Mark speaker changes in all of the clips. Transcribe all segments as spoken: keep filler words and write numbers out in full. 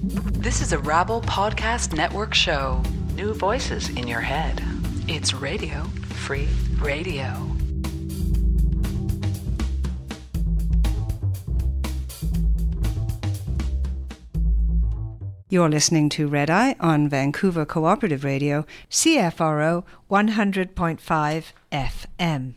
Speaker 1: This is a Rabble Podcast Network show. New voices in your head. It's Radio Free Radio.
Speaker 2: You're listening to Red Eye on Vancouver Cooperative Radio, C F R O one hundred point five F M.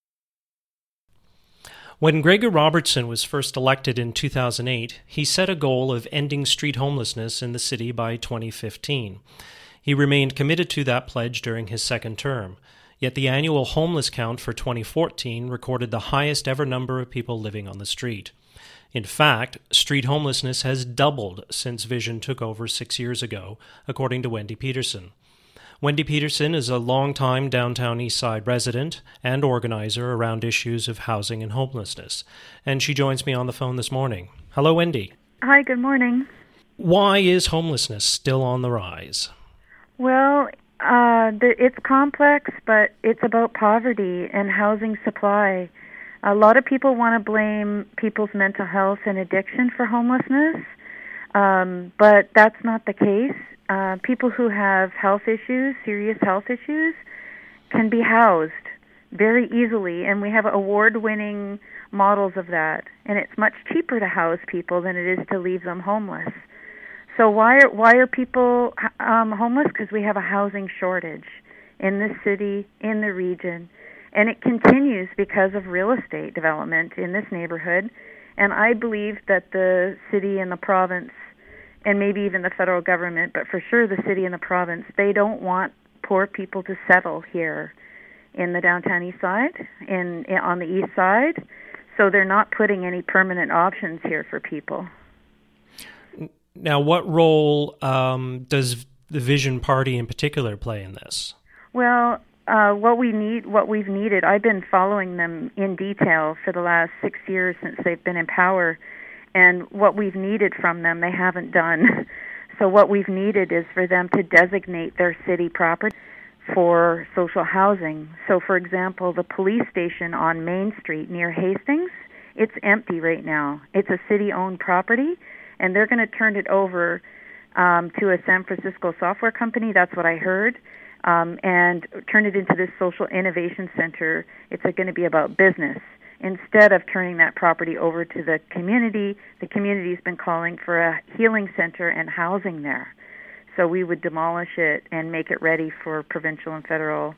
Speaker 3: When Gregor Robertson was first elected in two thousand eight, he set a goal of ending street homelessness in the city by twenty fifteen. He remained committed to that pledge during his second term, yet the annual homeless count for twenty fourteen recorded the highest ever number of people living on the street. In fact, street homelessness has doubled since Vision took over six years ago, according to Wendy Peterson. Wendy Peterson is a longtime downtown Eastside resident and organizer around issues of housing and homelessness, and she joins me on the phone this morning. Hello, Wendy.
Speaker 4: Hi, good morning.
Speaker 3: Why is homelessness still on the rise?
Speaker 4: Well, uh, the, it's complex, but it's about poverty and housing supply. A lot of people want to blame people's mental health and addiction for homelessness, um, but that's not the case. Uh, people who have health issues, serious health issues, can be housed very easily, and we have award-winning models of that. And it's much cheaper to house people than it is to leave them homeless. So why are why are people um, homeless? Because we have a housing shortage in this city, in the region, and it continues because of real estate development in this neighborhood. And I believe that the city and the province, and maybe even the federal government, but for sure the city and the province, they don't want poor people to settle here in the downtown east side, in, in on the east side, so they're not putting any permanent options here for people.
Speaker 3: Now, what role um, does the Vision Party in particular play in this? Well,
Speaker 4: uh, what we need, what we've needed, I've been following them in detail for the last six years since they've been in power. And what we've needed from them, they haven't done. So what we've needed is for them to designate their city property for social housing. So, for example, the police station on Main Street near Hastings, it's empty right now. It's a city-owned property, and they're going to turn it over um, to a San Francisco software company. That's what I heard. Um, and turn it into this social innovation center. It's going to be about business. Instead of turning that property over to the community, the community's been calling for a healing center and housing there. So we would demolish it and make it ready for provincial and federal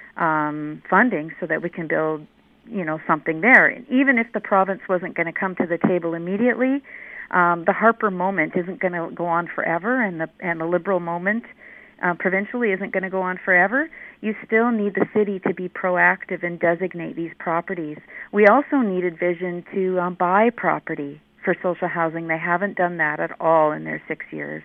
Speaker 4: um, funding so that we can build, you know, something there. And even if the province wasn't going to come to the table immediately, um, the Harper moment isn't going to go on forever, and the and the Liberal moment Uh, provincially isn't going to go on forever. You still need the city to be proactive and designate these properties. We also needed Vision to um, buy property for social housing. They haven't done that at all in their six years.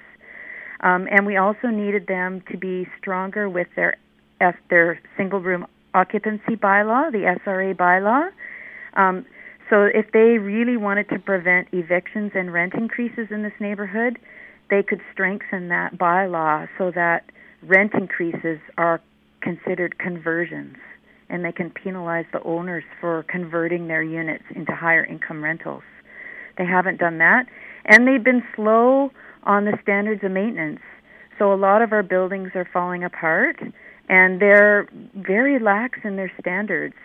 Speaker 4: Um, and we also needed them to be stronger with their F, their single-room occupancy bylaw, the S R A bylaw. Um, so if they really wanted to prevent evictions and rent increases in this neighborhood, they could strengthen that bylaw so that rent increases are considered conversions, and they can penalize the owners for converting their units into higher income rentals. They haven't done that, and they've been slow on the standards of maintenance. So a lot of our buildings are falling apart, and they're very lax in their standards.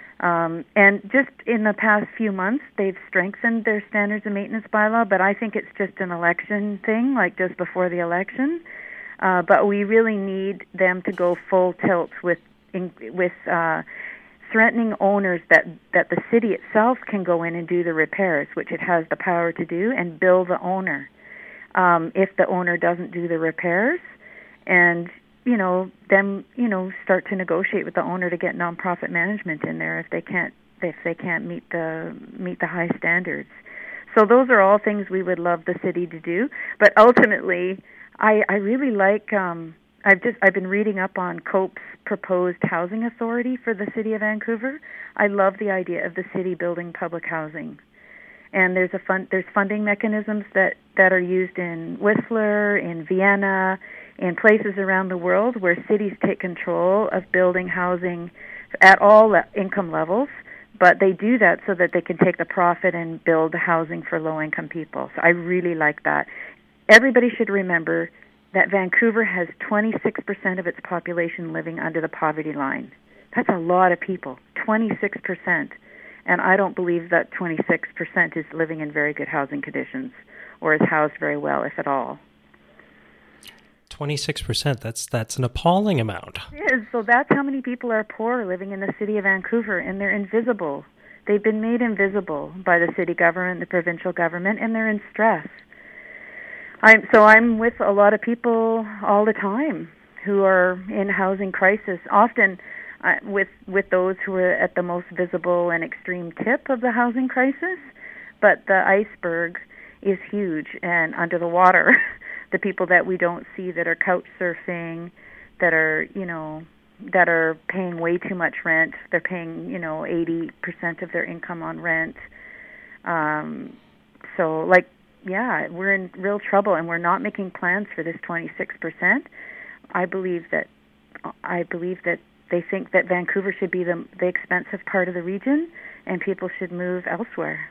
Speaker 4: Um, and just in the past few months, they've strengthened their standards of maintenance bylaw, but I think it's just an election thing, like just before the election. Uh, but we really need them to go full tilt with in, with uh, threatening owners that, that the city itself can go in and do the repairs, which it has the power to do, and bill the owner um, if the owner doesn't do the repairs. And you know, then, you know, start to negotiate with the owner to get nonprofit management in there if they can't if they can't meet the meet the high standards. So those are all things we would love the city to do. But ultimately, I, I really like um, I've just I've been reading up on COPE's proposed housing authority for the city of Vancouver. I love the idea of the city building public housing. And there's a fund there's funding mechanisms that, that are used in Whistler, in Vienna, in places around the world where cities take control of building housing at all income levels, but they do that so that they can take the profit and build housing for low-income people. So I really like that. everybody should remember that Vancouver has twenty-six percent of its population living under the poverty line. That's a lot of people, twenty-six percent. And I don't believe that twenty-six percent is living in very good housing conditions or is housed very well, if at all.
Speaker 3: twenty-six percent, that's that's an appalling amount.
Speaker 4: It is. So that's how many people are poor living in the city of Vancouver, and they're invisible. They've been made invisible by the city government, the provincial government, and they're in stress. I'm, so I'm with a lot of people all the time who are in housing crisis, often uh, with, with those who are at the most visible and extreme tip of the housing crisis, but the iceberg is huge and under the water. The people that we don't see that are couch surfing, that are, you know, that are paying way too much rent. They're paying, you know, eighty percent of their income on rent. Um, so, like, yeah, we're in real trouble, and we're not making plans for this twenty-six percent. I believe that I believe that they think that Vancouver should be the the expensive part of the region, and people should move elsewhere.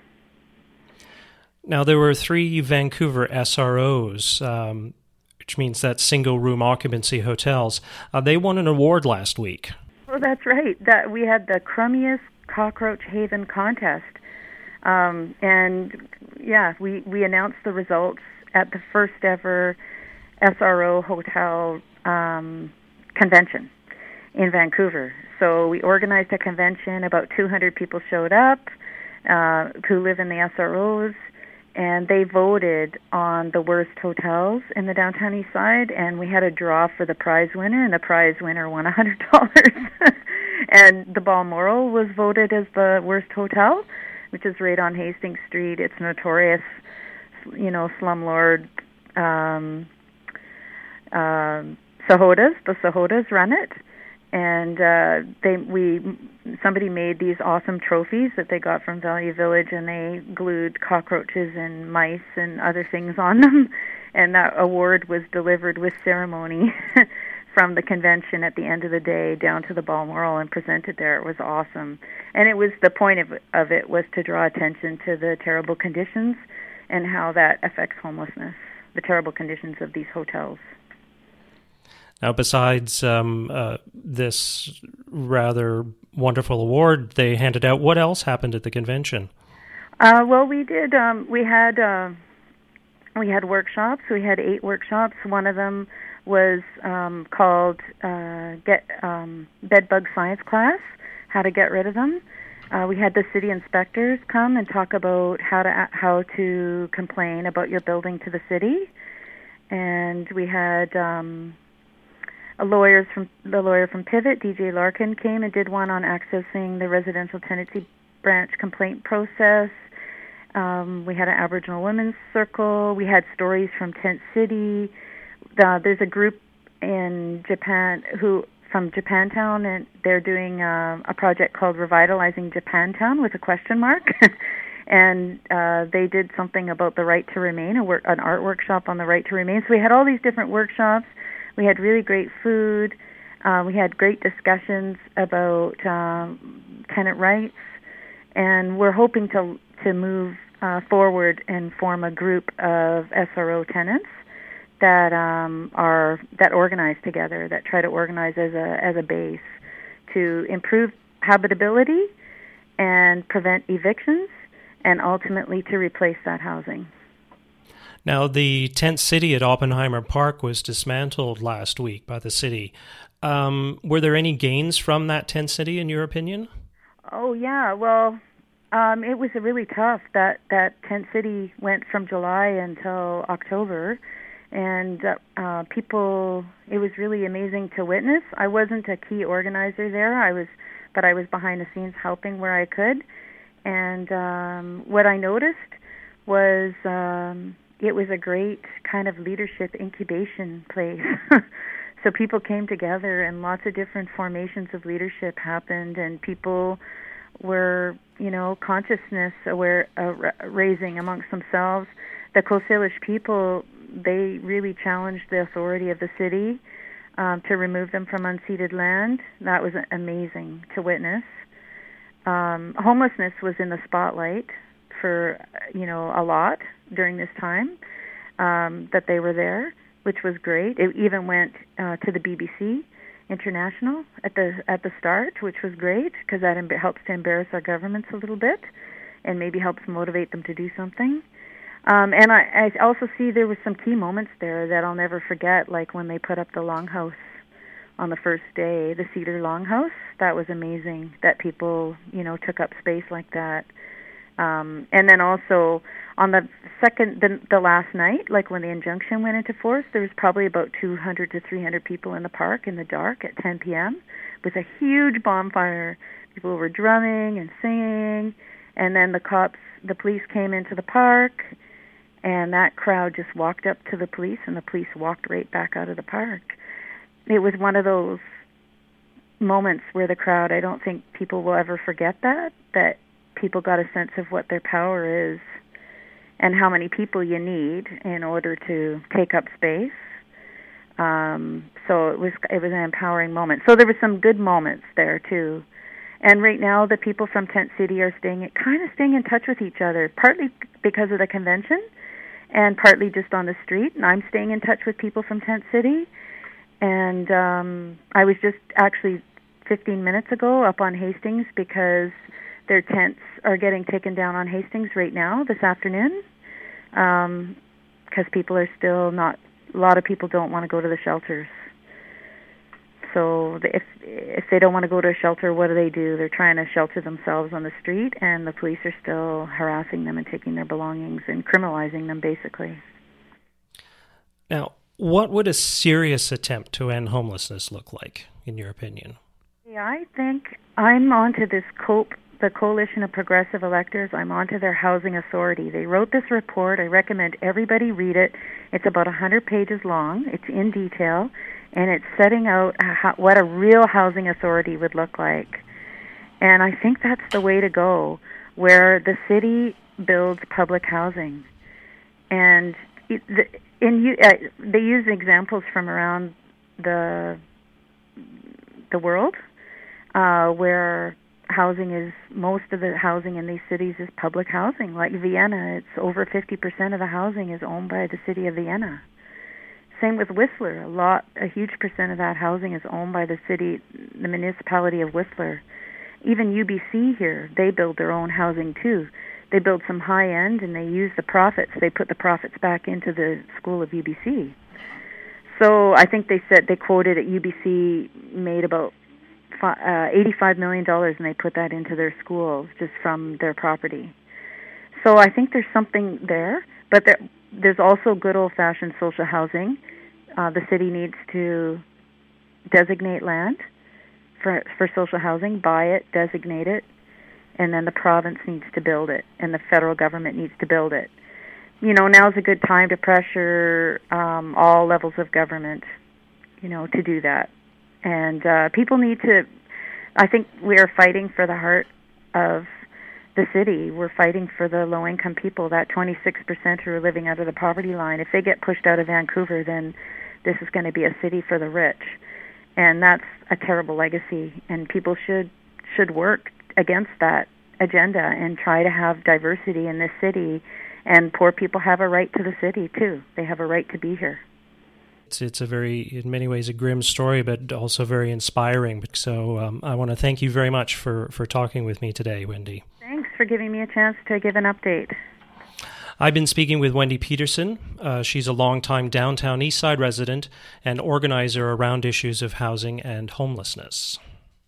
Speaker 3: Now, there were three Vancouver S R Os, um, which means that single-room occupancy hotels. Uh, they won an award last week.
Speaker 4: Oh, that's right. That we had the crummiest cockroach haven contest. Um, and, yeah, we, we announced the results at the first ever S R O hotel um, convention in Vancouver. So we organized a convention. About two hundred people showed up uh, who live in the S R Os. And they voted on the worst hotels in the downtown east side, and we had a draw for the prize winner, and the prize winner won one hundred dollars. And the Balmoral was voted as the worst hotel, which is right on Hastings Street. It's notorious, you know, slumlord um, uh, Sahodas. The Sahodas run it. And uh, they we somebody made these awesome trophies that they got from Value Village, and they glued cockroaches and mice and other things on them. And that award was delivered with ceremony from the convention at the end of the day down to the Balmoral and presented there. It was awesome. And it was the point of of it was to draw attention to the terrible conditions and how that affects homelessness, the terrible conditions of these hotels.
Speaker 3: Now, besides um, uh, this rather wonderful award they handed out, what else happened at the convention?
Speaker 4: Uh, well, we did. Um, we had uh, we had workshops. We had eight workshops. One of them was um, called uh, "Get um, Bed Bug Science Class: How to Get Rid of Them." Uh, we had the city inspectors come and talk about how to how to complain about your building to the city, and we had. Um, A lawyers from the lawyer from Pivot, D J Larkin, came and did one on accessing the residential tenancy branch complaint process. Um, we had an Aboriginal Women's Circle. We had stories from Tent City. Uh, there's a group in Japan who from Japantown, and they're doing uh, a project called Revitalizing Japantown with a question mark. And uh, they did something about the right to remain, a work, an art workshop on the right to remain. So we had all these different workshops. We had really great food. Uh, we had great discussions about um, tenant rights, and we're hoping to to move uh, forward and form a group of S R O tenants that um, are that organize together, that try to organize as a as a base to improve habitability and prevent evictions, and ultimately to replace that housing.
Speaker 3: Now, the tent city at Oppenheimer Park was dismantled last week by the city. Um, were there any gains from that tent city, in your opinion?
Speaker 4: Oh, yeah. Well, um, it was really tough. That, that tent city went from July until October, and uh, uh, people, it was really amazing to witness. I wasn't a key organizer there, I was, but I was behind the scenes helping where I could. And um, what I noticed was... Um, it was a great kind of leadership incubation place. So people came together and lots of different formations of leadership happened, and people were, you know, consciousness aware, uh, raising amongst themselves. The Coast Salish people, they really challenged the authority of the city um, to remove them from unceded land. That was amazing to witness. Um, homelessness was in the spotlight for, you know, a lot during this time. um, that they were there, which was great. It even went uh, to the B B C International at the at the start, which was great because that em- helps to embarrass our governments a little bit and maybe helps motivate them to do something. Um, and I, I also see there was some key moments there that I'll never forget, like when they put up the longhouse on the first day, the cedar longhouse. That was amazing that people, you know, took up space like that. Um, and then also on the second, the, the last night, like when the injunction went into force, there was probably about two hundred to three hundred people in the park in the dark at ten p.m. with a huge bonfire. People were drumming and singing, and then the cops, the police came into the park, and that crowd just walked up to the police, and the police walked right back out of the park. It was one of those moments where the crowd, I don't think people will ever forget that, that people got a sense of what their power is and how many people you need in order to take up space. Um, so it was it was an empowering moment. So there were some good moments there too. And right now the people from Tent City are staying kind of staying in touch with each other, partly because of the convention and partly just on the street. And I'm staying in touch with people from Tent City. And um, I was just actually fifteen minutes ago up on Hastings because their tents are getting taken down on Hastings right now this afternoon because um, people are still not, a lot of people don't want to go to the shelters. So if if they don't want to go to a shelter, what do they do? They're trying to shelter themselves on the street, and the police are still harassing them and taking their belongings and criminalizing them, basically.
Speaker 3: Now, what would a serious attempt to end homelessness look like, in your opinion?
Speaker 4: Yeah, I think I'm onto this COPE, the Coalition of Progressive Electors. I'm onto their housing authority. They wrote this report. I recommend everybody read it. It's about one hundred pages long. It's in detail, and it's setting out how, what a real housing authority would look like. And I think that's the way to go, where the city builds public housing. And it, the, in uh, they use examples from around the the world, uh, where housing is, most of the housing in these cities is public housing. Like Vienna, it's over fifty percent of the housing is owned by the city of Vienna. Same with Whistler. A lot, a huge percent of that housing is owned by the city, the municipality of Whistler. Even U B C here, they build their own housing too. They build some high end, and they use the profits. They put the profits back into the school of U B C. So I think they said, they quoted that U B C made about uh, eighty-five million dollars, and they put that into their schools just from their property. So I think there's something there, but there, there's also good old-fashioned social housing. Uh, the city needs to designate land for for social housing, buy it, designate it, and then the province needs to build it, and the federal government needs to build it. You know, now's a good time to pressure um, all levels of government, you know, to do that. And uh, people need to, I think we are fighting for the heart of the city. We're fighting for the low-income people, that twenty-six percent who are living out of the poverty line. If they get pushed out of Vancouver, then this is going to be a city for the rich. And that's a terrible legacy, and people should should work against that agenda and try to have diversity in this city. And poor people have a right to the city too. They have a right to be here.
Speaker 3: It's it's a very, in many ways, a grim story, but also very inspiring. So um, I want to thank you very much for, for talking with me today, Wendy.
Speaker 4: Thanks for giving me a chance to give an update.
Speaker 3: I've been speaking with Wendy Peterson. Uh, she's a longtime downtown Eastside resident and organizer around issues of housing and homelessness.